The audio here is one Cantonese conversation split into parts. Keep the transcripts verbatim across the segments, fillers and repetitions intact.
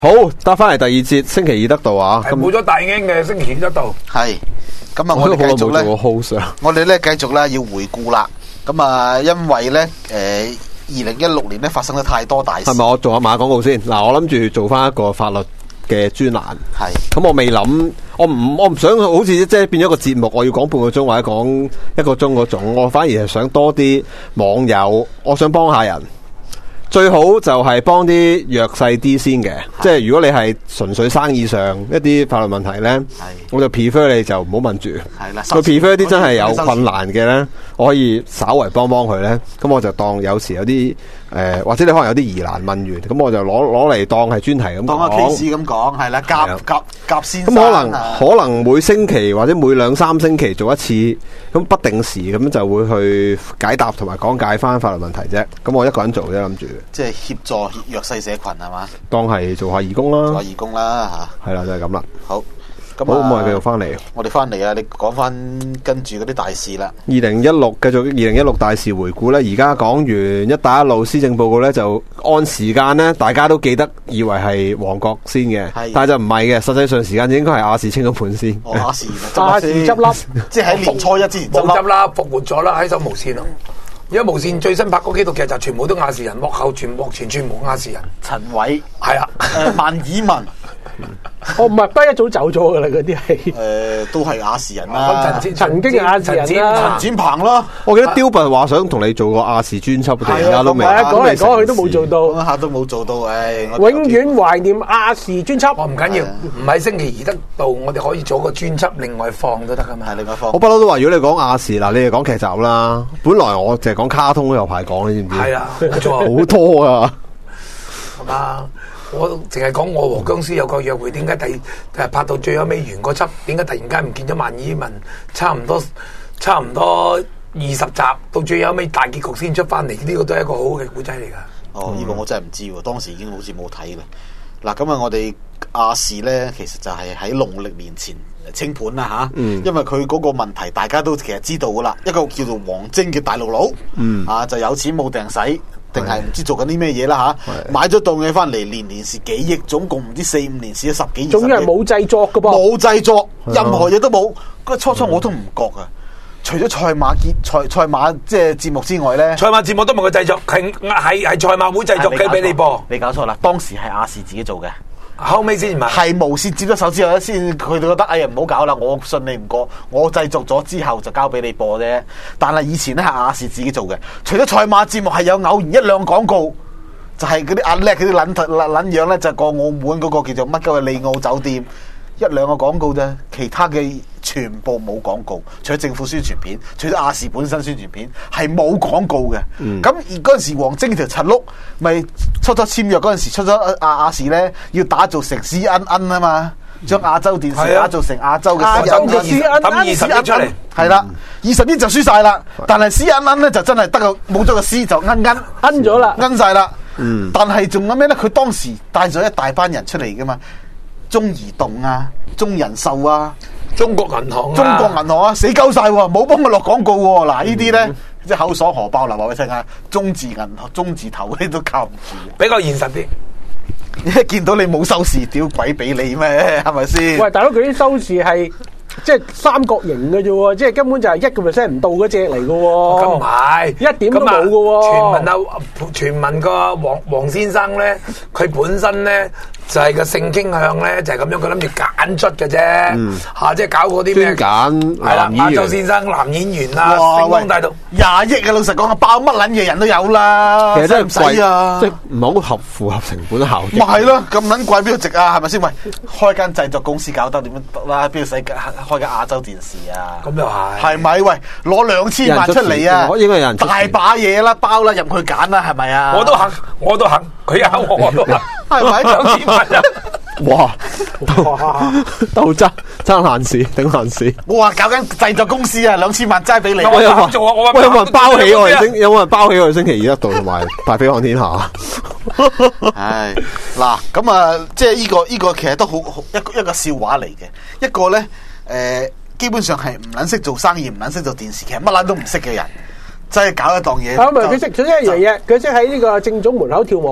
好，得翻嚟第二節星期二得到啊！ 咁冇咗大英嘅星期二得到， 係咁啊！我哋繼續咧，我哋咧繼續咧要回顧啦。咁啊，因為咧，誒，二零一六年咧發生咗太多大事。 係咪我做下馬廣告先？嗱，我諗住做翻一個法律嘅專欄。係。咁我未諗，我唔，我唔想好似即係變咗個節目，我要講半個鐘或者講一個鐘嗰種。我反而係想多啲網友，我想幫下人。最好就係幫啲弱勢啲先嘅，即係如果你係純粹生意上一啲法律問題呢，我就 prefer 你就唔好問住。係啦，佢 prefer 啲真係有困難嘅呢，我可以稍為幫幫佢呢。咁我就當有時有啲誒、呃，或者你可能有啲疑難問完，咁我就攞攞嚟當係專題咁講。 當個 case 咁講，係啦，夾夾夾先生。 咁可能可能每星期或者每兩三星期做一次，咁不定時咁就會去解答同埋講解翻法律問題啫。咁我一個人做啫，諗住。 即係協助弱勢社群係嘛？ 當係做下義工啦， 做下義工啦吓。 係啦，就係咁啦。 好，咁好，咁我哋繼續翻嚟。我哋翻嚟啊！你講翻跟住嗰啲大事啦。 二零一六繼續二零一六大事回顧咧，而家講完一帶一路施政報告咧，就按時間咧，大家都記得以為係旺角先嘅，但係就唔係嘅，實際上時間應該係亞視清咗盤先。 哦，亞視亞視執笠， 即係喺年初一之前冇執啦，復活咗啦，喺手無線咯。而家無線最新拍嗰幾套劇集全部都亞視人，幕後全幕前全部亞視人。 陳偉係啊， 誒萬綺雯， 哦唔係，不一早走咗噶啦，嗰啲係誒都係亞視人啦。 曾曾經亞視人啦， 陳展鵬啦， 我記得刁拔話想同你做個亞視專輯，而家都未。 係啊，講嚟講去都冇做到， 講下都冇做到，誒。 永遠懷念亞視專輯。 我唔緊要，唔係星期二得到，我哋可以做個專輯，另外放都得噶嘛。 係另外放。 我不嬲都話，如果你講亞視嗱，你哋講劇集啦。本來我淨係講卡通都有排講，你知唔知？ 係啊，冇錯， 好多啊。 係嘛？我淨係講我和僵屍有個約會，點解第誒拍到最後尾完嗰輯，點解突然間唔見咗萬綺雯？差唔多差唔多二十集，到最後尾大結局先出翻嚟，呢個都係一個好好嘅古仔嚟噶。 哦，呢個我真係唔知喎，當時已經好似冇睇啦。嗱，咁啊，我哋亞視咧，其實就係喺農曆年前清盤啦吓，嗯、因為佢嗰個問題大家都其實知道噶啦，一個叫做王晶嘅大陸佬，嗯、啊就有錢冇定使，定係唔知做緊啲咩嘢啦吓，買咗檔嘢翻嚟，年年蝕幾億，總共唔知四五年蝕咗十幾億， 總之係冇製作噶噃， 冇製作，任何嘢都冇。嗰初初我都唔覺啊。除咗賽馬節賽賽馬即係節目之外咧， 賽馬節目都冇佢製作，係係係賽馬會製作嘅俾你播。 你搞錯啦，當時係亞視自己做嘅， 後尾先唔係。係無線接咗手之後咧，先佢哋覺得哎呀唔好搞啦，我信你唔過，我製作咗之後就交俾你播啫。但係以前咧係亞視自己做嘅，除咗賽馬節目係有偶然一兩廣告，就係嗰啲阿叻嗰啲撚撚樣咧，就過澳門嗰個叫做乜鳩嘅利奧酒店。一兩個廣告啫，其他嘅全部冇廣告，除咗政府宣傳片，除咗亞視本身宣傳片，係冇廣告嘅。咁、嗯、而嗰陣時，王晶條柒碌咪初初簽約嗰陣時，出咗亞亞視咧，要打造成 C N N 啊嘛，將亞洲電視打造成亞洲嘅亞洲嘅 C N N，抌二十億出嚟，係啦，二十億就輸晒啦。但係 C N N 咧就真係得個冇咗個 C 就奀奀奀咗啦， 奀晒啦。嗯，但係仲有咩咧？佢當時帶咗一大班人出嚟噶嘛。中移動啊，中人壽啊， 中國銀行、啊， 中國銀行啊，死鳩晒喎，冇幫佢落廣告喎。嗱，呢啲咧即係口爽荷包，嗱話俾你聽啊，中字銀行、中字頭嗰啲都靠唔住， 比較現實啲。 一見到你冇收視，屌鬼俾你咩？係咪先？ 喂，大佬，佢啲收視係即係三角形嘅啫，即係根本就係一個 percent 唔到嗰隻嚟嘅。 咁唔係， 一點都冇嘅。 傳聞啊，傳聞個黃黃先生咧，佢本身咧。就係個性傾向咧，就係、是、咁樣，佢諗住揀出嘅啫，嚇、嗯啊，即係搞嗰啲咩？ 揀係啦，亞洲先生男演員啊，星光大道廿億啊！老實講啊，爆乜撚嘢人都有啦， 其實真係唔使啊， 即係唔係好合符合成本效益。 咪係咯，咁撚貴邊度值啊？係咪先？喂，開間製作公司搞得點樣得啦？邊度使開間亞洲電視啊？ 咁又係係咪？喂，攞兩千萬出嚟啊！ 應該有人大把嘢啦，包啦，入去揀啦，係咪啊？ 我都肯，我都肯，佢一肯我我都肯， 係咪兩千萬？ 哇！鬥爭爭閒事，頂閒事。 我話搞緊製作公司啊，兩千萬齋俾你。 我有冇做啊？我有冇人包起我哋星？有冇人包起我哋星期二一度同埋大飛看天下？ 唉，嗱，咁啊，即係呢個呢個其實都好好一個一個笑話嚟嘅。一個咧，誒，基本上係唔撚識做生意，唔撚識做電視劇，乜撚都唔識嘅人，真係搞一檔嘢。 啊，唔係佢識，佢識一樣嘢，佢識喺呢個正總門口跳舞。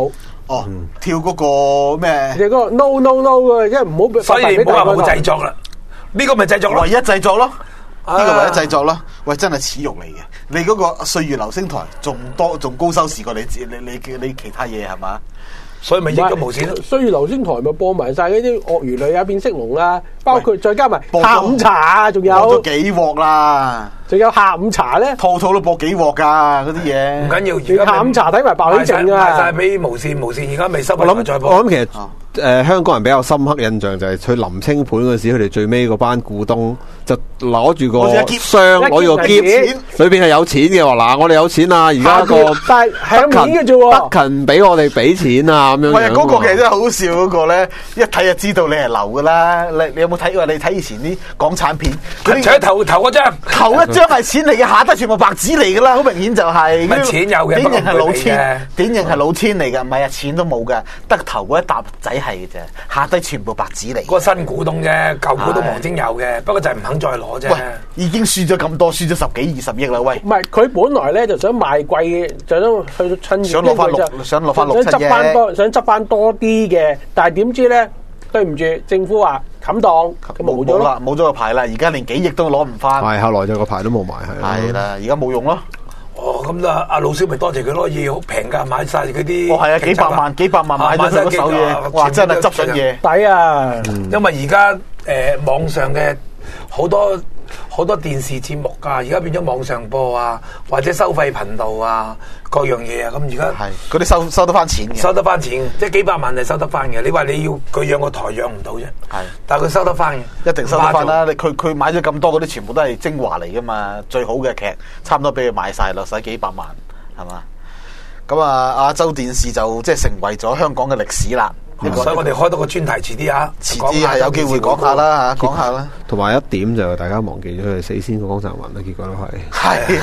哦，跳嗰個咩？ 你嗰個 no no no 啊，即係唔好， 所以唔好話冇製作啦，呢個咪製作咯， 唯一製作咯，呢個唯一製作咯。喂，真係恥辱嚟嘅。你嗰個歲月流星台仲多仲高收視過你你你你其他嘢係嘛？ 所以咪益咗無線咯。 歲月流星台咪播埋晒嗰啲鱷魚女啊、變色龍啦，包括再加埋下午茶啊，仲有播咗幾鑊啦， 仲有下午茶咧， 套套都播幾鑊噶嗰啲嘢。 唔緊要，而家下午茶睇埋爆起靜啊， 賣晒俾無線，無線而家未收。 我諗再播。 我諗其實誒、呃、香港人比較深刻印象就係去臨清盤嗰時，佢哋最尾嗰班股東就攞住個箱，攞住個箧，裏邊係有錢嘅喎。嗱，我哋有錢啊！而家個但係係咁嘅啫喎， 德勤俾我哋俾錢啊咁樣。 係啊，嗰個其實真係好笑嗰個咧，一睇就知道你係流噶啦。你你有冇睇過？你睇以前啲港產片， 佢除咗頭頭嗰張， 頭一張係錢嚟嘅，下低全部白紙嚟噶啦，好明顯就係。 咪錢有嘅， 典型係老千千，典型係老千嚟嘅，唔係啊，錢都冇嘅，得頭嗰一沓仔係嘅啫，下低全部白紙嚟。 嗰個新股東啫，舊股東王晶有嘅，不過就係唔肯再攞啫。 喂，已經輸咗咁多，輸咗十幾二十億啦，喂！ 唔係佢本來咧就想賣貴，就想去到趁想攞翻六，想攞翻六七億， 想執翻多，想執翻多啲嘅，但係點知咧？對唔住，政府話冚檔，冇咗啦，冇咗個牌啦，而家連幾億都攞唔翻。 係，後來就個牌都冇埋， 係。係啦，而家冇用咯。 哦，咁啊，阿老蕭咪多謝佢咯，嘢好平㗎，買晒佢啲。 哦，係啊，幾百萬，幾百萬買咗佢嗰手嘢，哇！真係執緊嘢， 抵啊！ 因為而家誒網上嘅好多。好多電視節目啊，而家變咗網上播啊，或者收費頻道啊，各樣嘢啊，咁而家係嗰啲收收得翻錢嘅， 收得翻錢，即係幾百萬係收得翻嘅。你話你要佢養個台養唔到啫，係，但係佢收得翻嘅， 一定收得翻啦。你佢佢買咗咁多嗰啲，全部都係精華嚟噶嘛，最好嘅劇，差唔多俾佢買晒啦，使幾百萬係嘛？咁啊，亞洲電視就即係成為咗香港嘅歷史啦。 嗯、所以我哋開多個專題，遲啲啊， 遲啲係有機會講下啦嚇，講下啦。 同埋一點就大家忘記咗佢死先個江澤民啦，結果都係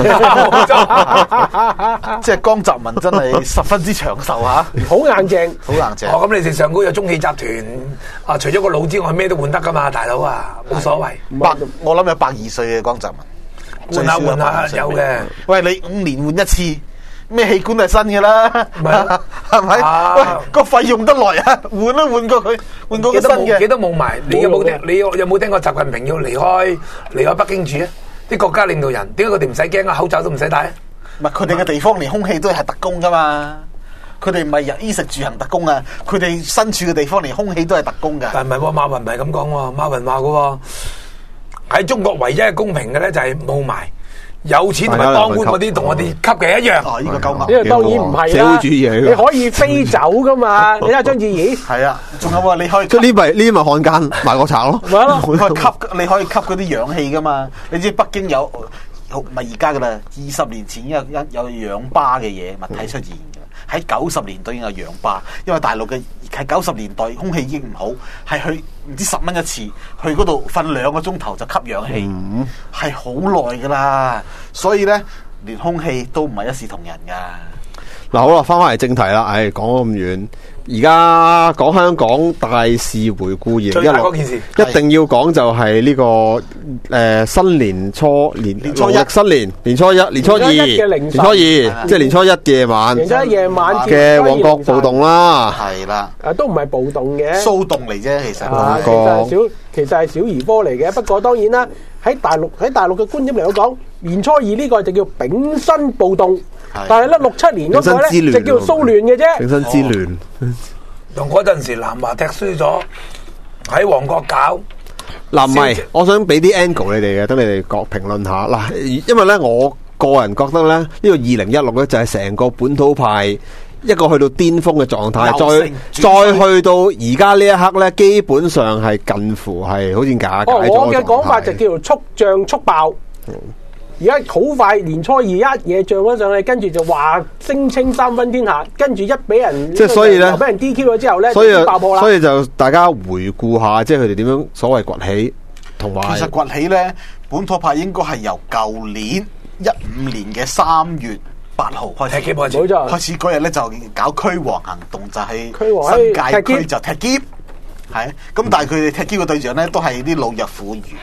係，即係江澤民真係十分之長壽嚇， 好硬淨， 好硬淨。 哦，咁你哋上高有中汽集團啊，除咗個腦之外，咩都換得噶嘛，大佬啊，冇所謂。 百我諗有百二歲嘅江澤民， 換下換下有嘅。 喂，你五年換一次。咩器官係新嘅啦，係咪？喂，個肺用得耐啊，換都換過佢，換過個新嘅。 幾多冇埋？你有冇聽？你有冇聽過習近平要離開離開北京住啊？啲國家領導人點解佢哋唔使驚啊？口罩都唔使戴啊？ 唔係佢哋嘅地方連空氣都係特工噶嘛，佢哋唔係日衣食住行特工啊，佢哋身處嘅地方連空氣都係特工噶。 但係唔係喎，馬雲唔係咁講喎，馬雲話嘅喎，喺中國唯一係公平嘅咧就係霧霾。有錢同埋當官嗰啲同我哋吸嘅一樣。 哦，呢個夠噏。 呢個當然唔係啦。 社會主義嚟嘅。 你可以飛走噶嘛？你睇下張智怡。 係啊，仲有喎，你可以。 即係呢咪呢咪漢奸賣國賊咯。 咪咯。 你可以吸，你可以吸嗰啲氧氣噶嘛？你知北京有，唔係而家噶啦，二十年前已經有有氧吧嘅嘢物體出現嘅。喺九十年代已經有氧吧，因為大陸嘅係九十年代空氣已經唔好，係去唔知十蚊一次，去嗰度瞓兩個鐘頭就吸氧氣，係好耐噶啦。所以咧，連空氣都唔係一視同仁噶。 嗱，好啦，翻返嚟正題啦，唉，講咁遠，而家講香港大事回顧二零一六，一定要講就係呢、這個誒、呃、新年初年年初一新年年初一年初二年初二，即係年初一夜晚， 年初一夜晚嘅旺角暴動啦， 係啦， 啊都唔係暴動嘅， 騷動嚟啫，其實， 啊、其實係小其實係小兒科嚟嘅，不過當然啦，喺大陸喺大陸嘅觀點嚟講，年初二呢個就叫丙申暴動。但係咧六七年嗰個咧就叫騷亂嘅啫， 丙申之亂。 同嗰陣時南華踢輸咗喺旺角搞。 嗱，唔係，我想俾啲 angle 你哋嘅，等你哋各評論下。嗱，因為咧我個人覺得咧呢個二零一六咧就係成個本土派一個去到巔峰嘅狀態，再再去到而家呢一刻咧，基本上係近乎係好似假解咗。 我嘅講法就叫做速漲速爆。嗯而家好快，年初二一嘢漲咗上去，跟住就話聲稱三分天下，跟住一俾人即係所以咧， 俾人 D Q 咗之後咧， 所以爆破啦。 所以就大家回顧下，即係佢哋點樣所謂崛起，同埋其實崛起咧，本土派應該係由舊年一五年嘅三月八號開始， 冇錯， 開始嗰日咧就搞驅蝗行動，就係新界區就踢劫，係咁，但係佢哋踢劫嘅對象咧都係啲老弱婦孺。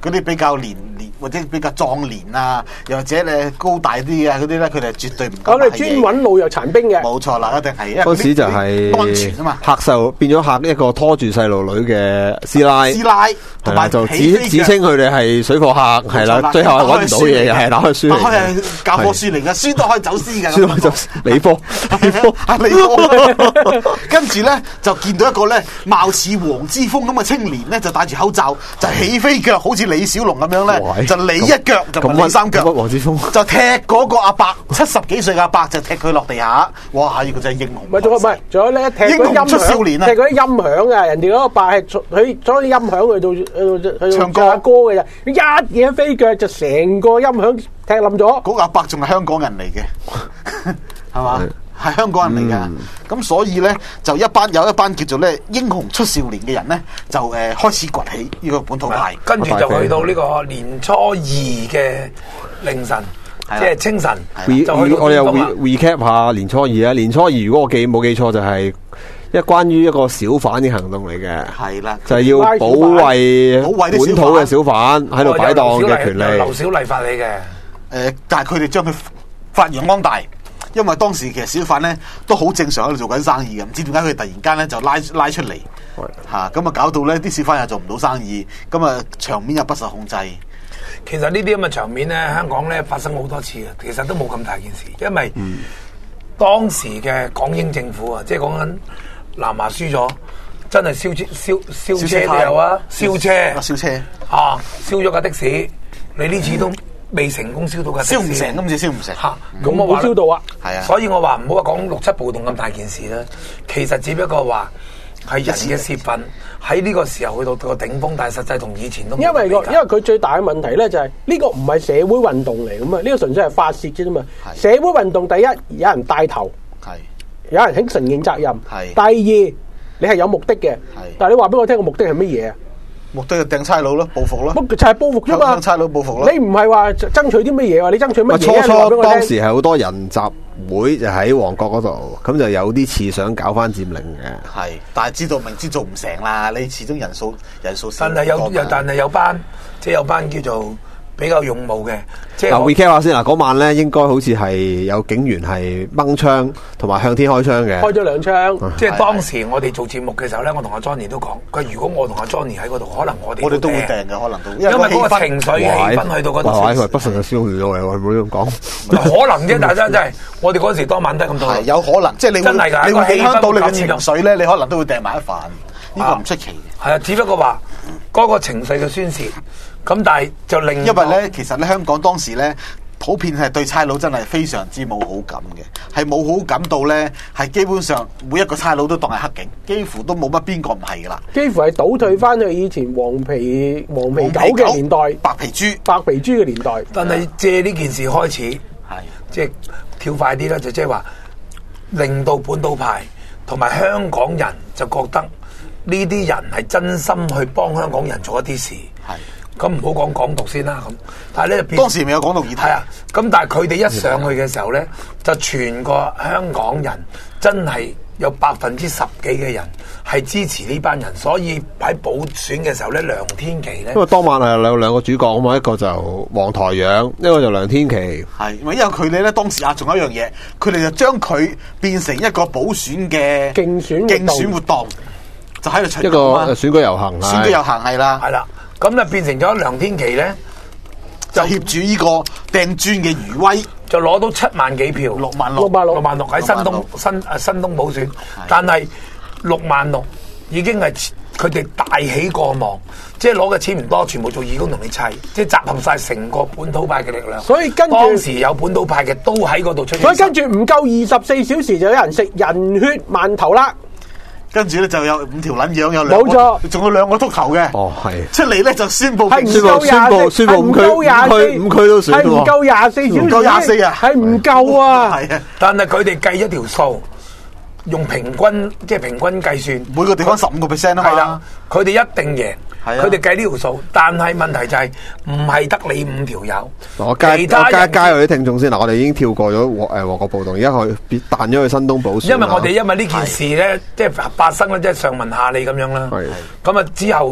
嗰啲比較年年或者比較壯年啊，又或者咧高大啲啊嗰啲咧，佢哋係絕對唔敢。 我哋專揾老弱殘兵嘅。 冇錯啦，一定係。 嗰時就係安全啊嘛， 嚇細變咗嚇一個拖住細路女嘅師奶。 師奶同埋就指指稱佢哋係水貨客，係啦，最後係揾唔到嘢嘅，係打開書嚟嘅。打開係教科書嚟嘅，書都可以走私嘅。 書可以走私理科，理科啊理科。跟住咧就見到一個咧貌似黃之鋒咁嘅青年咧，就戴住口罩，就起飛腳，好似李小龍咁樣咧，就你一腳就唔係三腳。 黃之鋒就踢嗰個阿伯，七十幾歲嘅阿伯就踢佢落地下。哇！呢個真係英雄。 唔係仲有唔係仲有咧踢英雄出少年啊！ 踢嗰啲音響啊！人哋嗰個伯係佢攞啲音響去到去到唱歌歌嘅啫，一嘢飛腳就成個音響踢冧咗。 嗰個阿伯仲係香港人嚟嘅，係嘛？係香港人嚟㗎。咁、嗯、所以咧就一班有一班叫做咧英雄出少年嘅人咧，就誒、呃、開始崛起呢個本土派， 跟住就去到呢個年初二嘅凌晨。即係清晨， 我哋又 recap 下年初二啊！年初二如果我記冇記錯，就係一關於一個小販嘅行動嚟嘅。 係啦， 就係要保衛本土嘅小販喺度擺檔嘅權利。 劉小麗發起嘅。 誒，但係佢哋將佢發揚光大，因為當時其實小販咧都好正常喺度做緊生意嘅，唔知點解佢突然間咧就拉拉出嚟嚇，咁啊搞到咧啲小販又做唔到生意，咁啊場面又不受控制。 其實呢啲咁嘅場面咧，香港咧發生好多次嘅，其實都冇咁大件事，因為當時嘅港英政府啊，即係講緊南華輸咗，真係燒車燒燒車都有啊，燒車燒車啊，燒咗架的士，你呢次都未成功燒到架的士， 燒唔成，今次燒唔成嚇，咁我話燒到啊， 係啊， 所以我話唔好話講六七暴動咁大件事啦，其實只不過話。係人嘅泄憤喺呢個時候去到個頂峰，但係實際同以前都因為個因為佢最大嘅問題咧就係、是、呢、這個唔係社會運動嚟㗎嘛，呢、這個純粹係發泄啫嘛。社會運動第一有人帶頭，係有人肯承認責任，係第二你係有目的嘅，係但係你話俾我聽個目的係乜嘢啊？目的就掟差佬咯，報復咯， 就係報復啫嘛。 差佬報復咯。 你唔係話爭取啲乜嘢啊？你爭取乜嘢？ 初初當時係好多人集會就喺旺角嗰度，咁就有啲似想搞翻佔領嘅。 係，但係知道明知做唔成啦，你始終人數人數少。 但係有又但係有班即係有班叫做比較勇武嘅。即係嗱 recap 下先嗱，嗰晚咧應該好似係有警員係掹槍同埋向天開槍嘅， 開咗兩槍。 嗯、即係當時我哋做節目嘅時候咧，我同阿 Johnny 都講，佢如果我同阿 Johnny 喺嗰度，可能我哋我哋都會掟嘅，可能都因為嗰個情緒氣氛去到嗰度。 哇！佢不順就燒亂咗嘅，我唔好咁講。 可能啫，大家真係我哋嗰時當晚都係咁多。 有可能，即係你會你會影響到你嘅情緒咧，你可能都會掟埋一飯，呢、呢個唔出奇嘅。 係啊，只不過話嗰、嗰個情緒嘅宣泄。咁但係就令因為咧，其實咧香港當時咧普遍係對差佬真係非常之冇好感嘅，係冇好感到咧係基本上每一個差佬都當係黑警，幾乎都冇乜邊個唔係噶啦。 幾乎係倒退翻去以前黃皮黃皮狗嘅年代， 白皮豬白皮豬嘅年代。 但係借呢件事開始，係即係跳快啲啦，就即係話令到本土派同埋香港人就覺得呢啲人係真心去幫香港人做一啲事。係。咁唔好講港獨先啦，咁但係咧當時未有港獨議題啊。咁但係佢哋一上去嘅時候咧，就全個香港人真係有百分之十幾嘅人係支持呢班人，所以喺補選嘅時候咧，梁天琦咧， 因為當晚係有兩個主角啊嘛，一個就黃台仰，一個就梁天琦。 係，因為佢哋咧當時啊，仲有一樣嘢，佢哋就將佢變成一個補選嘅競選競選活動，就喺度出一個選舉遊行， 選舉遊行係啦， 係啦。咁就變成咗梁天琦咧， 就協助呢個掟磚嘅餘威， 就攞到七萬幾票， 六萬六， 六萬六，六萬六喺新東新誒新東補選，但係六萬六已經係佢哋大喜過望，即係攞嘅錢唔多，全部做義工同你砌，即係集合晒成個本土派嘅力量。 所以跟住當時有本土派嘅都喺嗰度出現。 所以跟住唔夠二十四小時就有人食人血饅頭啦。 跟住咧就有五條撚樣，有兩個， 冇錯， 仲有兩個禿頭嘅。 哦，係出嚟咧就宣佈， 係唔夠宣佈，宣佈五區，五區，五區都選， 係唔夠廿四小時， 唔夠廿四啊， 係唔夠啊。 係啊， 但係佢哋計一條數，用平均即係平均計算， 每個地方十五個 percent 啊嘛。 係啦，佢哋一定贏。佢哋計呢條數，但係問題就係唔係得你五條友。 我加我加加佢啲聽眾先嗱，我哋已經跳過咗誒旺角暴動，而家佢彈咗去新東補選。 因為我哋因為呢件事咧，即係發生咧，即係上文下理咁樣啦。咁啊之後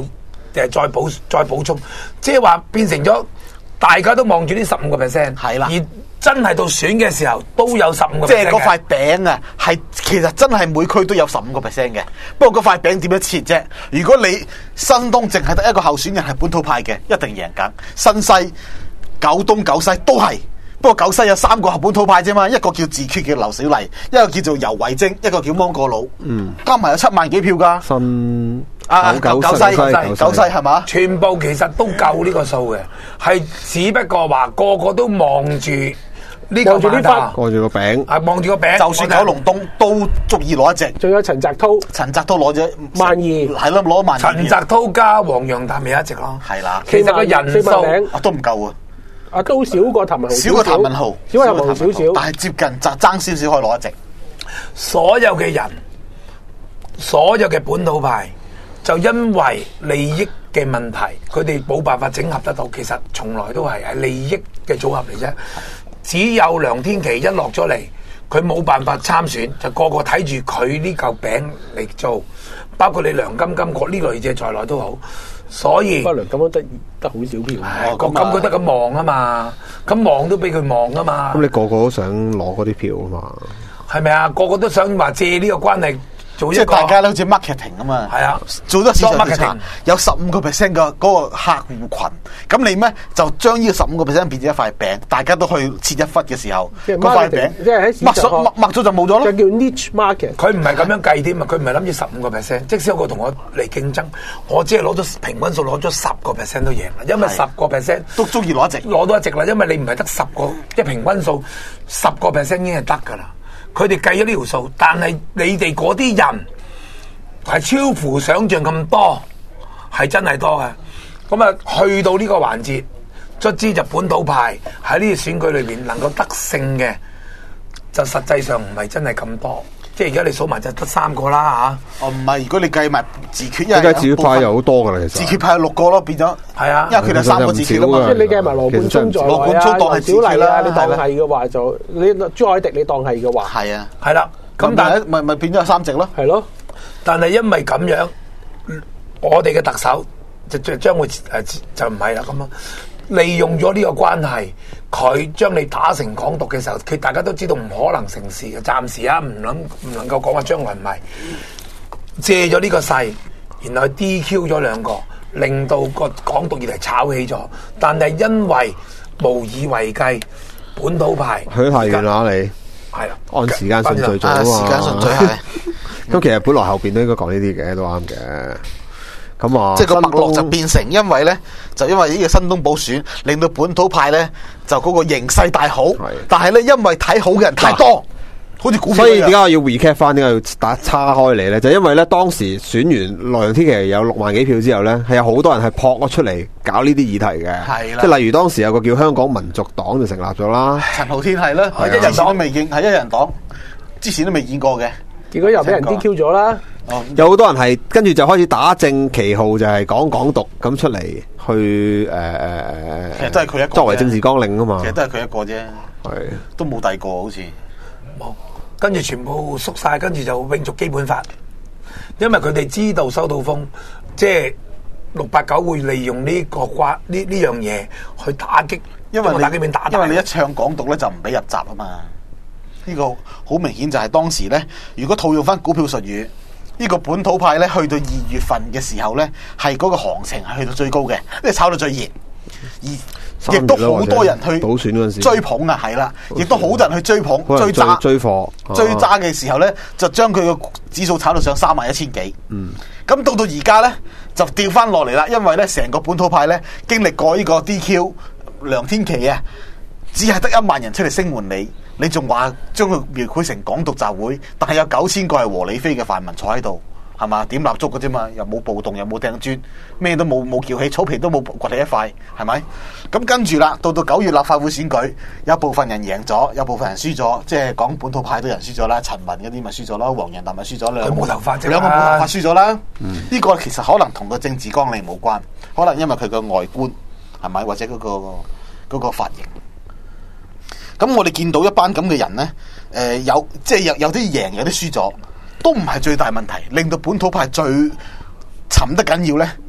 誒再補再補充，即係話變成咗大家都望住呢十五個 percent， 係啦， 而真係到選嘅時候都有十五個 percent， 即係嗰塊餅啊，係其實真係每區都有十五個 percent 嘅。不過嗰塊餅點樣切啫？如果你新東淨係得一個候選人係本土派嘅，一定贏緊。新西、九東、九西都係。不過九西有三個係本土派啫嘛，一個叫自決嘅劉小麗，一個叫做游蕙禎，一個叫芒果佬，嗯，加埋有七萬幾票噶。 新啊九九西九西係嘛？ 全部其實都夠呢個數嘅，係只不過話個個都望住呢個馬達， 望住個餅， 啊望住個餅， 就算九龍東都足以攞一席。 仲有陳澤濤， 陳澤濤攞咗萬二， 係咯，攞萬二。 陳澤濤加黃洋達咪一席咯， 係啦。 其實個人數啊都唔夠啊。 啊，都少過譚文豪， 少過譚文豪， 少過譚文豪少少， 但係接近就爭少少可以攞一席。 所有嘅人，所有嘅本土派，就因為利益嘅問題，佢哋冇辦法整合得到。其實從來都係係利益嘅組合嚟啫。只有梁天琦一落咗嚟，佢冇辦法參選，就個個睇住佢呢嚿餅嚟做，包括你梁金金嗰呢類嘢在內都好。所以， 不過梁金金得得好少票， 個咁佢得咁望啊嘛，咁望都俾佢望啊嘛。 咁你個個都想攞嗰啲票啊嘛， 係咪啊？個個都想話借呢個關係做一個， 即係大家都好似 marketing 啊嘛。 係啊， 做咗市場調查 marketing， 有十五個 percent 嘅嗰個客戶群，咁你咩就將呢個十五個 percent 變成一塊餅，大家都去切一忽嘅時候，嗰塊餅即係喺市場擘咗擘咗就冇咗咯。 就叫 niche market。 佢唔係咁樣計添啊！佢唔係諗住十五個 percent，即使有個同我嚟競爭，我只係攞咗平均數攞咗十個 percent 都贏啦，因為十個 percent 都中意攞一席， 攞到一席啦。因為你唔係得十個，即係平均數十個 percent 已經係得噶啦。佢哋計咗呢條數，但係你哋嗰啲人係超乎想象咁多，係真係多嘅。咁啊，去到呢個環節，卒之就本土派喺呢啲選舉裏邊能夠得勝嘅，就實際上唔係真係咁多。即係而家你數埋就得三個啦嚇。哦，唔係，如果你計埋自決，因為自決派又好多噶啦，其實自決派有六個咯，變咗係啊， 因為佢哋三個自決啊嘛。 即係你計埋羅冠聰在內啊，劉小麗啊，你當係嘅話就你朱凱廸，你當係嘅話係啊， 係啦。咁但係咪咪變咗三席咯， 係咯。 但係因為咁樣，我哋嘅特首就就將會誒就唔係啦咁咯。利用咗呢個關係，佢將你打成港獨嘅時候，佢大家都知道唔可能成事嘅。暫時啊，唔能唔能夠講話將來唔係借咗呢個勢，然後 D Q 咗兩個，令到個港獨議題炒起咗。但係因為無以為繼，本土派許太遠啦你。 係啦， 按時間順序做啊嘛。 時間順序係。 咁其實本來後邊都應該講呢啲嘅，都啱嘅。咁啊， 即係個脈絡就變成，因為咧就因為呢個新東補選，令到本土派咧就嗰個形勢大好。但係咧因為睇好嘅人太多，啊、好似股票。 所以點解我要 recap 翻？點解要打叉開嚟咧？就因為咧當時選完梁天琦有六萬幾票之後咧，係有好多人係撲咗出嚟搞呢啲議題嘅。係啦，即係例如當時有個叫香港民族黨就成立咗啦。 陳浩天係啦，係一人黨都未見，係一人黨，之前都未見過嘅。結果又俾人 D Q 咗啦。 哦、 有好多人係跟住就開始打正旗號，就係講港獨咁出嚟去誒誒誒， 其實都係佢一個作為政治綱領啊嘛。 其實都係佢一個啫，係都冇第二個好似冇。跟住全部縮晒，跟住就永續基本法，因為佢哋知道收到風，即係六八九會利用呢、這個關呢呢樣嘢去打擊， 因為你打擊面打打因為你一唱港獨咧就唔俾入閘啊嘛。呢、這個好明顯就係當時咧，如果套用翻股票術語。呢個本土派咧，去到二月份嘅時候咧，係嗰個行情係去到最高嘅，因為炒到最熱，而亦都好多人去補選嗰陣時追捧啊，係啦，亦都好多人去追捧、追揸、 追貨、 追揸嘅時候咧，就將佢個指數炒到上三萬一千幾。嗯，咁到到而家咧就掉翻落嚟啦，因為咧成個本土派咧經歷過呢個 D Q 梁天琦啊，只係得一萬人出嚟聲援你。你仲話將佢描繪成港獨集會，但係有九千個係和理非嘅泛民坐喺度，係嘛？點蠟燭嘅啫嘛，又冇暴動，又冇掟磚，咩都冇冇撬起，草皮都冇掘起一塊，係咪？咁跟住啦，到到九月立法會選舉，有部分人贏咗，有部分人輸咗，即係講本土派都人輸咗啦，陳文嗰啲咪輸咗咯，黃洋達咪輸咗兩個， 佢冇頭髮啫， 兩個冇頭髮輸咗啦。呢、嗯、個其實可能同個政治綱領冇關，可能因為佢個外觀係咪，或者嗰、嗰個嗰、嗰個髮型。咁我哋見到一班咁嘅人呢，誒、呃、有即係有有啲贏，有啲輸咗，都唔係最大問題。令到本土派最沉得緊要呢，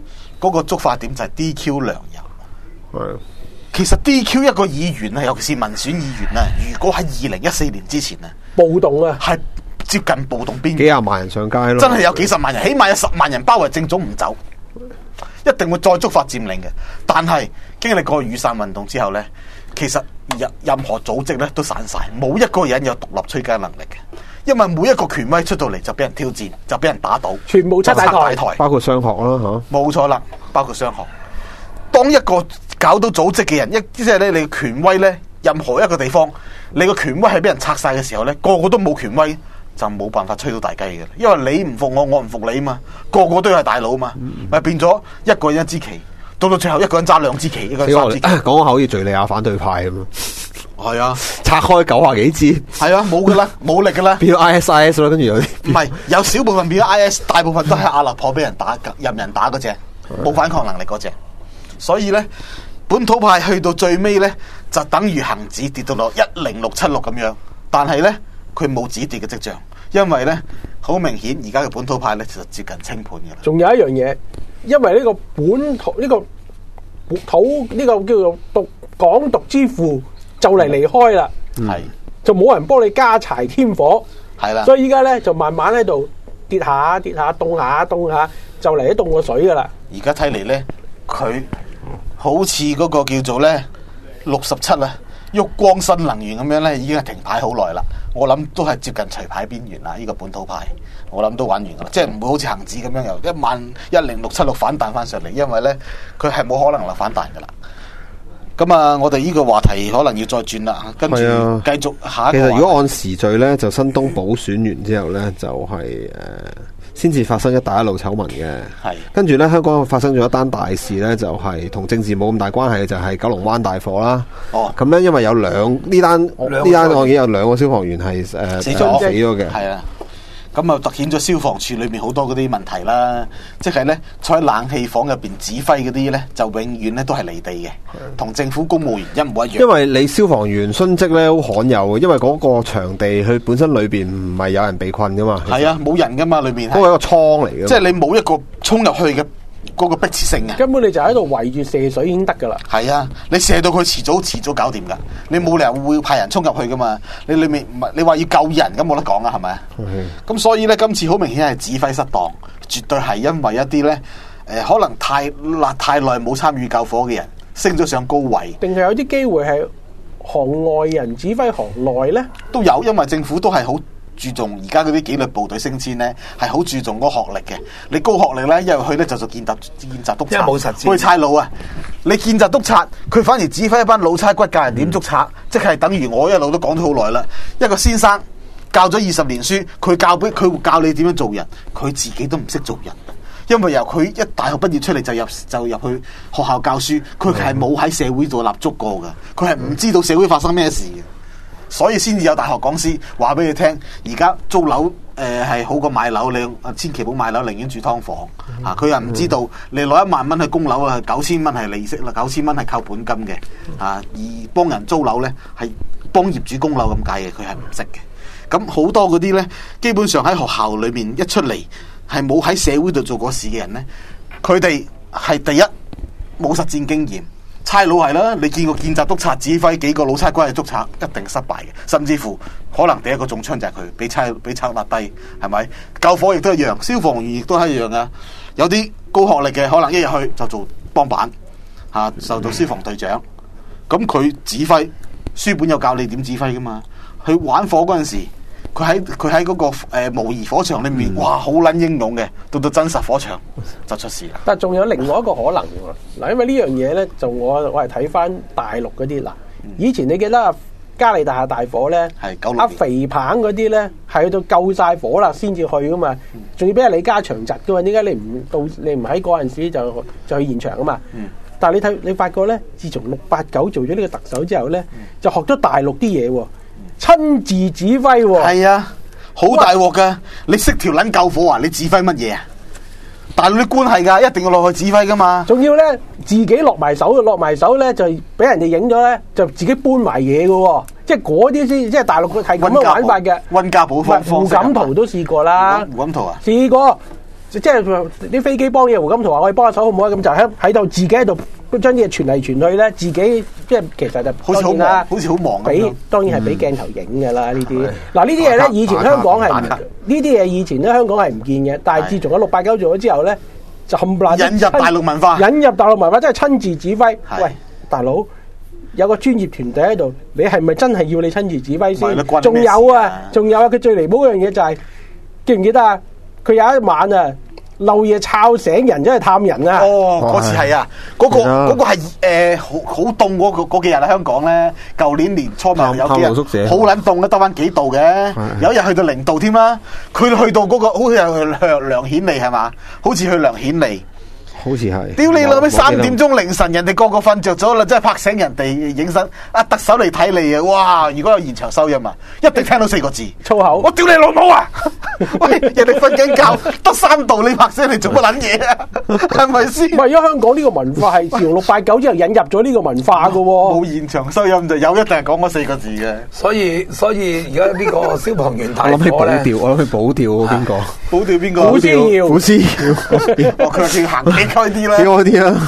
嗰個觸發點就係 D Q 梁游。 係。 其實 D Q 一個議員啊，尤其是民選議員啊，如果喺二零一四年之前啊， 暴動啊， 係接近暴動邊緣， 幾廿萬人上街咯， 真係有幾十萬人，起碼有十萬人包圍政總唔走，一定會再觸發佔領嘅。但係經歷過雨傘運動之後呢，其實任任何組織咧都散晒，冇一個人有獨立吹雞能力嘅，因為每一個權威出到嚟就俾人挑戰，就俾人打倒， 全部七大台， 包括商學啦吓， 冇錯啦，包括商學。當一個搞到組織嘅人，一即係咧，你嘅權威咧，任何一個地方，你個權威係俾人拆晒嘅時候咧，個個都冇權威，就冇辦法吹到大雞嘅啦。因為你唔服我，我唔服你嘛，個個都係大佬嘛，咪、嗯、變咗一個人一支旗，到到最後一個人揸兩支旗，一個人三支旗。講個口好似敘利亞反對派咁咯， 係啊， 拆開九啊幾支， 係啊，冇噶啦，冇力噶啦， 變咗 I S I S 咯，跟住有啲唔係有少部分變咗 I S， 大部分都係阿勒頗俾人打，任人打嗰隻，冇反抗能力嗰隻。所以咧，本土派去到最尾咧，就等於恒指跌到落一零六七六咁樣。但係咧，佢冇止跌嘅跡象，因為咧好明顯，而家嘅本土派咧其實接近清盤嘅啦。 仲有一樣嘢，因為呢個本土呢、呢個本土呢、呢個叫做獨港獨之父就嚟離開啦，係、嗯、就冇人幫你加柴添火，係啦。所以依家咧就慢慢喺度跌下跌下，凍下凍下，就嚟一凍過水噶啦。 而家睇嚟咧，佢好似嗰個叫做咧六十七啊，旭光新能源咁樣咧，已經係停牌好耐啦。我諗都係接近除牌邊緣啦。呢、這個本土派，我諗都玩完噶啦，即係唔會好似恒指咁樣由一萬一零六七六反彈翻上嚟，因為咧佢係冇可能啦反彈噶啦。咁啊，我哋呢個話題可能要再轉啦，跟住繼續下一個。其實如果按時序咧，就新東補選完之後咧，就係、是、誒。呃先至發生一帶一路醜聞嘅，係跟住咧香港發生咗一單大事咧，就係、是、同政治冇咁大關係嘅，就係、是、九龍灣大火啦。哦，咁咧因為有兩呢單呢單案件有兩個消防員係誒死咗死咗嘅，係啊。 咁啊，凸顯咗消防處裏面好多嗰啲問題啦，即係咧坐喺冷氣房入邊指揮嗰啲咧，就永遠咧都係離地嘅，同政府公務員一模一樣。 因為你消防員殉職咧好罕有嘅，因為嗰個場地佢本身裏邊唔係有人被困噶嘛。 係啊，冇人噶嘛，裏面係。 都係一個倉嚟嘅。即係你冇一個衝入去嘅。嗰個迫切性啊， 根本你就喺度圍住射水已經得噶啦。 係啊，你射到佢遲早遲早搞掂噶，你冇理由會派人衝入去噶嘛。你裏面唔係你話要救人咁冇得講啊，係咪啊？咁所以咧，今次好明顯係指揮失當，絕對係因為一啲咧誒，可能太耐太耐冇參與救火嘅人升咗上高位， 定係有啲機會係行外人指揮行內咧？ 都有，因為政府都係好注重而家嗰啲紀律部隊升遷咧，係好注重嗰個學歷嘅。你高學歷咧，一入去咧就做見習見習督察， 因為冇實踐。 去差佬啊！你見習督察，佢反而指揮一班老差骨教人點捉賊，嗯、即係等於我一路都講咗好耐啦。一個先生教咗二十年書，佢教俾佢教你點樣做人，佢自己都唔識做人，因為由佢一大學畢業出嚟就入就入去學校教書，佢係冇喺社會度立足過噶，佢係唔知道社會發生咩事嘅。所以先至有大學講師話俾你聽，而家租樓誒係好過買樓，你千祈唔好買樓，寧願住劏房。嗯、啊！佢又唔知道你攞一萬蚊去供樓啊，九千蚊係利息啦，九千蚊係靠本金嘅。啊，而幫人租樓咧係幫業主供樓咁解嘅，佢係唔識嘅。咁好多嗰啲咧，基本上喺學校裏面一出嚟係冇喺社會度做過事嘅人咧，佢哋係第一冇實戰經驗。差佬係啦，你見過見習督察指揮幾個老差關係捉賊，一定失敗嘅，甚至乎可能第一個中槍就係佢，俾差俾賊壓低，係咪？救火亦都一樣，消防員亦都係一樣噶。有啲高學歷嘅，可能一入去就做幫辦，吓、啊、受到消防隊長，咁佢指揮書本有教你點指揮噶嘛？去玩火嗰陣時，佢喺佢喺嗰個誒、呃、模擬火場裏面，哇，好撚英勇嘅，到到真實火場就出事啦。 但係仲有另外一個可能喎，嗱，因為呢樣嘢咧，就我我係睇翻大陸嗰啲嗱，以前你記得嘉利大廈大火咧，阿肥彭嗰啲咧係去到救晒火啦先至去噶嘛，仲要俾阿李家祥窒噶嘛，點解你唔到你唔喺嗰陣時就就去現場啊嘛？嗯、但係你睇你發覺咧，自從六八九做咗呢個特首之後咧，就學咗大陸啲嘢喎。親自指揮喎， 係啊，好大鑊噶！你識條撚救火啊？你指揮乜嘢啊？大陸啲官係噶，一定要落去指揮噶嘛。 仲要咧，自己落埋手，落埋手咧就俾人哋影咗咧，就自己搬埋嘢噶，即係嗰啲先，即係大陸係咁樣玩法嘅。 溫家寶方方式， 胡錦濤都試過啦， 胡錦濤啊， 試過即係啲飛機幫嘢，胡金濤話我哋幫下手好唔好啊？咁就喺喺度自己喺度將啲嘢傳嚟傳去咧，自己即係其實就好似好忙，好似好忙咁。 俾當然係俾鏡頭影㗎啦，呢啲嗱呢啲嘢咧，以前香港係唔呢啲嘢以前咧香港係唔見嘅，但係自從咗六八九做咗之後咧，就冚唪唥引入大陸文化， 引入大陸文化，真係親自指揮。喂，大佬有個專業團隊喺度，你係咪真係要你親自指揮先？仲有啊，仲有啊，佢最離譜嗰樣嘢就係記唔記得啊？佢有一晚啊，漏夜吵醒人，真係探人啊！ 哦，嗰次係啊，嗰、嗰個嗰、嗰個係誒好好凍嗰嗰幾日喺香港咧，舊年年初咪有幾日好撚凍嘅，得翻幾度嘅，有一日去到零度添啦。佢去到嗰、嗰個好似係去梁顯利係嘛？好似去梁顯利。 好似係， 屌你老味！三點鐘凌晨，人哋個個瞓着咗啦，真係拍醒人哋影身。啊，特首嚟睇你啊！哇！如果有現場收音啊，一定聽到四個字粗口。 我屌你老母啊！喂，人哋瞓緊覺，得三度，你拍醒你做乜撚嘢啊？係咪先？ 唔係，因為香港呢個文化係自從六八九之後引入咗呢個文化噶。 冇現場收音就有，一定係講嗰四個字嘅。 所以所以而家呢個消防員大我諗起保火咧， 釣，我諗起保釣邊個？ 保釣邊個？ 古思堯， 古思堯。 我佢話要行幾開啲啦， 幾開啲啦。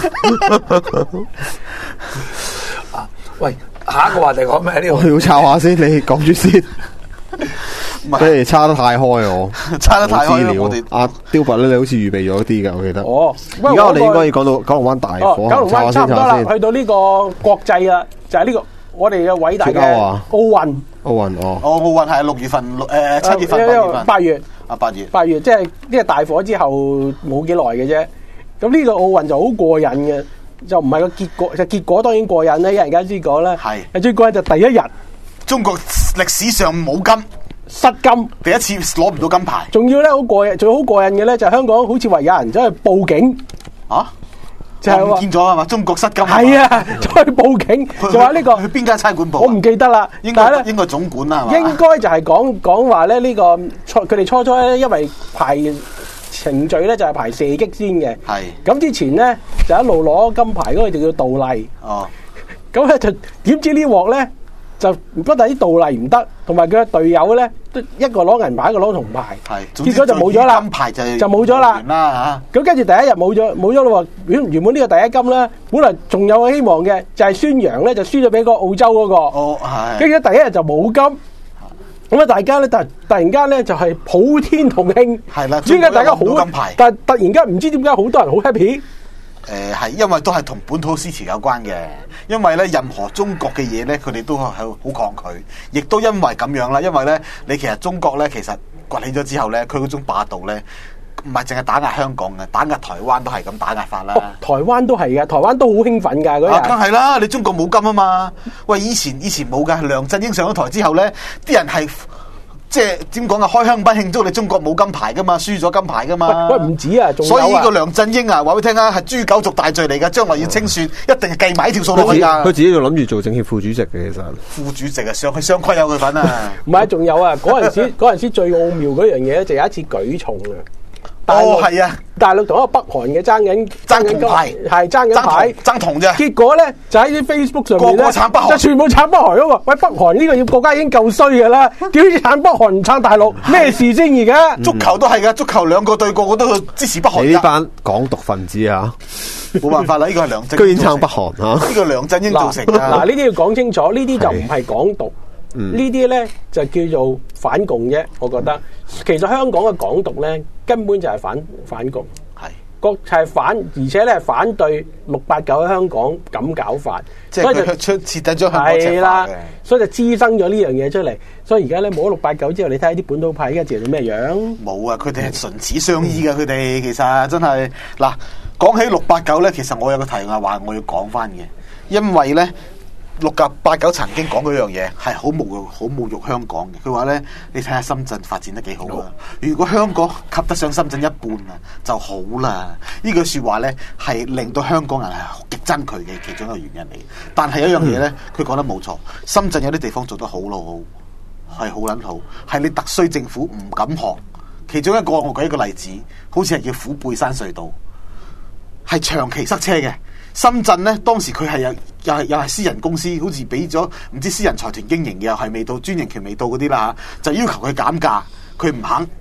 啊，喂，下一個話題講咩呢個？ 我要抄下先，你講住先。即係差得太開我， 差得太開我哋阿雕拔咧，你好似預備咗啲㗎，我記得。 哦， 而家我哋應該要講到九龍灣大火， 九龍灣差唔多啦，去到呢個國際啦，就係呢個我哋嘅偉大嘅奧運。 奧運哦， 哦，奧運係六月份，六誒七月份、八月份、 八月啊，八月， 八月即係呢個大火之後冇幾耐嘅啫。咁呢個奧運就好過癮嘅，就唔係個結果，就結果當然過癮啦。一陣間先講啦。係，最過癮就第一日， 中國歷史上冇金。 失金， 第一次攞唔到金牌， 仲要咧好過癮，最好過癮嘅咧就係香港好似話有人走去報警， 啊， 就係唔見咗係嘛？中國失金係啊，走去報警，就話呢個去邊間差館報？ 我唔記得啦， 應該應該總管啦，係嘛？ 應該就係講講話咧呢個初佢哋初初咧因為排程序咧就係排射擊先嘅， 係咁之前咧就一路攞金牌嗰個就叫杜麗， 哦， 咁咧就點知呢鑊咧？就不但啲杜麗唔得，同埋佢嘅隊友咧，都一個攞銀牌，一個攞銅牌，係，結果就冇咗啦。金牌就就冇咗啦。啦嚇。咁跟住第一日冇咗，冇咗咯喎。原原本呢個第一金咧，本來仲有希望嘅，就係孫楊咧就輸咗俾個澳洲嗰個。哦，係。跟住第一日就冇金，咁啊大家咧突突然間咧就係普天同慶。係啦。點解大家好金牌？但係突然間唔知點解好多人好 happy。 誒係，因為都係同本土思潮有關嘅。因為咧，任何中國嘅嘢咧，佢哋都係好抗拒，亦都因為咁樣啦。因為咧，你其實中國咧，其實崛起咗之後咧，佢嗰種霸道咧，唔係淨係打壓香港嘅，打壓台灣都係咁打壓法啦。哦，台灣都係嘅，台灣都好興奮㗎嗰日。梗係啦，你中國冇金啊嘛。喂，以前以前冇㗎，梁振英上咗台之後咧，啲人係。即係點講啊？開香檳慶祝你中國冇金牌噶嘛，輸咗金牌噶嘛。喂，唔止啊，仲有啊。所以呢個梁振英啊，話俾你聽啊，係誅九族大罪嚟噶，將來要清算，一定係計埋呢條數落去噶。佢自己就諗住做政協副主席嘅，其實。副主席啊，上去雙規有佢份啊。唔係，仲有啊！嗰陣時嗰陣時最奧妙嗰樣嘢咧，就有一次舉重啊。哦，係啊！大陸同一個北韓嘅爭緊爭緊銅牌，係爭緊牌爭銅啫。結果咧就喺啲 Facebook 上面咧，就全部撐北韓嗰個。喂，北韓呢個要國家已經夠衰噶啦，點知撐北韓唔撐大陸？咩事先而家？足球都係噶，足球兩個隊個個都去支持北韓。你呢班港獨分子啊，冇辦法啦！呢個係梁振英居然撐北韓啊！呢個梁振英造成噶。嗱，呢啲要講清楚，呢啲就唔係港獨。呢啲咧就叫做反共啫，我覺得其實香港嘅港獨咧根本就係反反共，係國係反，而且咧反對六八九喺香港咁搞法，即係佢出徹底將香港赤化嘅，所以就滋生咗呢樣嘢出嚟。所以而家咧冇咗六八九之後，你睇下啲本土派而家做到咩樣？冇啊！佢哋係唇齒相依嘅，佢哋其實真係嗱。講起六八九咧，其實我有個題外話我要講翻嘅，因為咧。六八九曾經講嗰樣嘢係好侮辱、好侮辱香港嘅。佢話咧，你睇下深圳發展得幾好啊！如果香港及得上深圳一半啊，就好啦。呢句説話咧係令到香港人係極憎佢嘅其中一個原因嚟。但係有一樣嘢咧，佢講得冇錯。深圳有啲地方做得好咯，好係好撚好，係你特區政府唔敢學。其中一個我舉一個例子，好似係叫虎背山隧道，係長期塞車嘅。深圳咧，當時佢係有又係又係私人公司，好似俾咗唔知私人財團經營嘅，又係未到專營權未到嗰啲啦嚇，就要求佢減價，佢唔肯。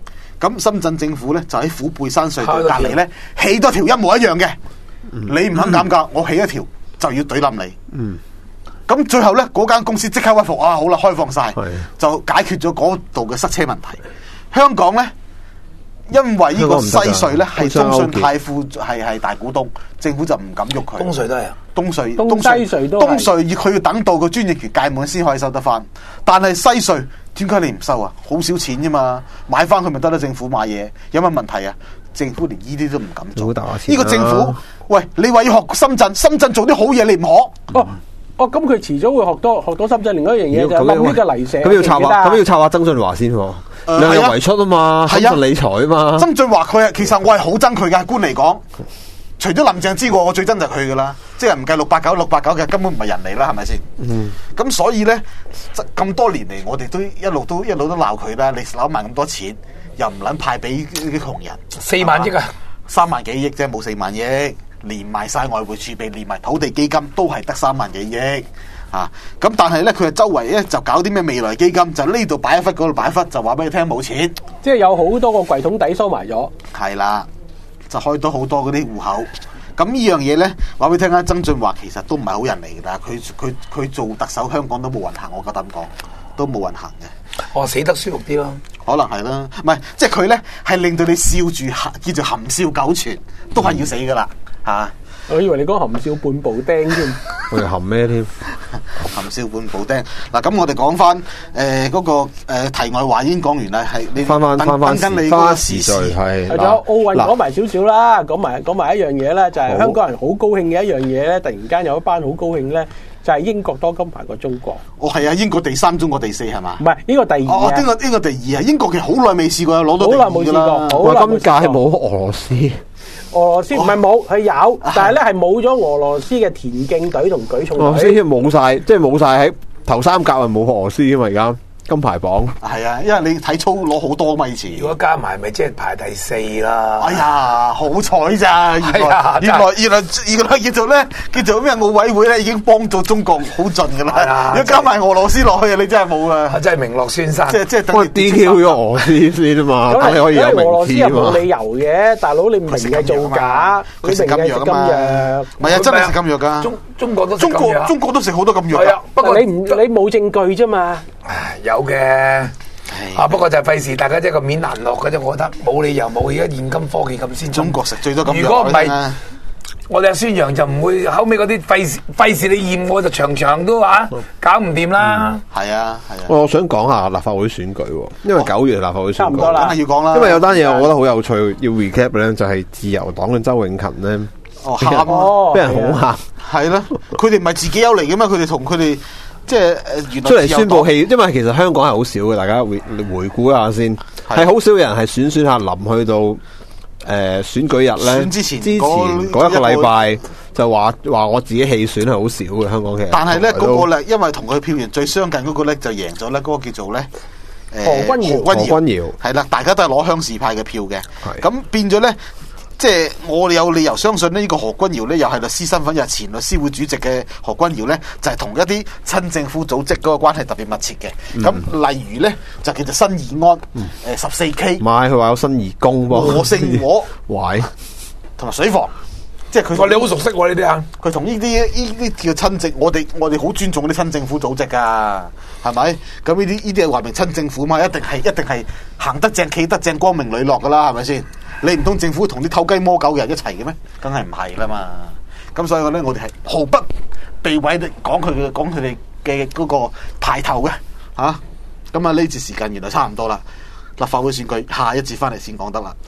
咁深圳政府咧就喺虎背山隧道隔離咧起多條一模一樣嘅，嗯、你唔肯減價，嗯、我起一條就要懟冧你。嗯，咁最後咧嗰間公司即刻屈服啊！好啦，開放晒，就解決咗嗰度嘅塞車問題。香港咧。因為呢個西隧咧係中信泰富係係大股東，政府就唔敢喐佢。 東隧都係啊， 東隧、 東西隧都係。東隧佢要等到個專營權屆滿先可以收得翻，但係西隧點解你唔收啊？好少錢啫嘛，買翻佢咪得啦？政府買嘢有乜問題啊？政府連呢啲都唔敢做。呢個政府，喂，你話要學深圳，深圳做啲好嘢你唔學？ 哦哦，咁佢遲早會學多學多深圳另外一樣嘢就係呢個泥石。 咁要插話，咁要插話曾俊華先喎。你係有遺出啊嘛，深圳理財啊嘛。 曾俊華佢係其實我係好憎佢嘅官嚟講，除咗林鄭之外，我最憎就係佢噶啦，即係唔計六八九六八九嘅根本唔係人嚟啦，係咪先？嗯。咁所以咧，咁多年嚟，我哋都一路都一路都鬧佢啦。你攞埋咁多錢，又唔撚派俾啲窮人， 四萬億啊， 三萬幾億啫，冇四萬億，連埋晒外匯儲備，連埋土地基金，都係得三萬幾億。啊！咁但係咧，佢係周圍咧就搞啲咩未來基金，就呢度擺一忽，嗰度擺一忽，就話俾你聽冇錢， 即係有好多個櫃桶底收埋咗。 係啦，就開到好多嗰啲戶口。咁呢樣嘢咧，話俾你聽啊，曾俊華其實都唔係好人嚟㗎啦。佢佢佢做特首，香港都冇運行，我覺得咁講都冇運行嘅。 哦，死得舒服啲咯， 可能係啦，唔係即係佢咧係令到你笑住叫做含笑九泉，都係要死㗎啦嚇。 我以為你講含笑半步釘添， 我哋含咩添？ 含笑半步釘。嗱，咁我哋講翻誒嗰個誒、呃、題外話已經講完啦，係你翻翻翻翻緊你嗰個時事係。 仲有奧運講埋少少啦，講埋講埋一樣嘢咧，就係、是、香港人好高興嘅一樣嘢咧，突然間有一班好高興咧。就係英國多金牌過中國。 哦，係啊，英國第三，中國第四係嘛？ 唔係，呢個第二。 哦，呢個呢個第二啊！英國其實好耐未試過攞到第二㗎啦。好耐冇試過。 好耐今屆冇俄羅斯。 俄羅斯唔係冇，佢有，但係咧係冇咗俄羅斯嘅田徑隊同舉重隊。俄羅斯冇晒，即係冇晒喺頭三甲係冇俄羅斯㗎嘛而家。金牌榜係啊，因為你體操攞好多嘛以前。 如果加埋咪即係排第四啦。 哎呀，好彩咋！原來原來原來原來叫做咧叫做咩奧委會咧已經幫咗中國好盡噶啦。如果加埋俄羅斯落去，你真係冇啊！ 真係名落孫山。 即係即係等於 D Q 咗俄羅斯先啊嘛，咁你可以有名次啊嘛。 冇理由嘅，大佬你唔明係造假， 佢食禁藥啊嘛。唔係啊，真係食禁藥噶。 中中國都中國中國都食好多禁藥㗎。 不過你唔你冇證據啫嘛。 有嘅，啊不過就係費事大家即係個面難落嘅啫，我覺得冇理由冇而家現今科技咁先進。 中國食最多咁。 如果唔係，我哋阿孫楊就唔會後尾嗰啲費事費事你驗我就場場都話搞唔掂啦。 係啊係啊。 我想講下立法會選舉，因為九月立法會選舉，差唔多啦， 梗係要講啦。 因為有單嘢我覺得好有趣，要 recap 咧，就係自由黨嘅周永勤咧， 哦喊俾人恐嚇， 係啦，佢哋唔係自己有嚟嘅嘛，佢哋同佢哋。即係誒， 出嚟宣佈棄，因為其實香港係好少嘅，大家回回顧一下先，係好少人係選選下臨去到誒、呃、選舉日咧，之前之前嗰一個禮拜就話話我自己棄選係好少嘅香港嘅。但係咧嗰個咧，因為同佢票源最相近嗰個咧就贏咗咧，嗰、嗰個叫做咧誒何君堯， 何君堯係啦，大家都係攞鄉事派嘅票嘅，咁變咗咧。即係我哋有理由相信呢，呢個何君堯咧又係律師身份，又係前律師會主席嘅何君堯咧，就係、是、同一啲親政府組織嗰個關係特別密切嘅。咁、嗯、例如咧就叫做新義安，誒十四 K， 唔係佢話有新義工噃， 和勝和喂， 同埋水房，即係佢。 哇！你好熟悉喎呢啲啊， 佢同呢啲呢啲叫親政，我哋我哋好尊重嗰啲親政府組織噶，係咪？咁呢啲呢啲係話明親政府嘛，一定係一定係行得正企得正，光明磊落噶啦，係咪先？你唔通政府同啲偷雞摸狗嘅人一齊嘅咩？梗係唔係啦嘛！咁所以咧，我哋係毫不避諱地講佢嘅講佢哋嘅嗰個排頭嘅嚇。咁啊，呢節時間原來差唔多啦。立法會選舉下一節翻嚟先講得啦。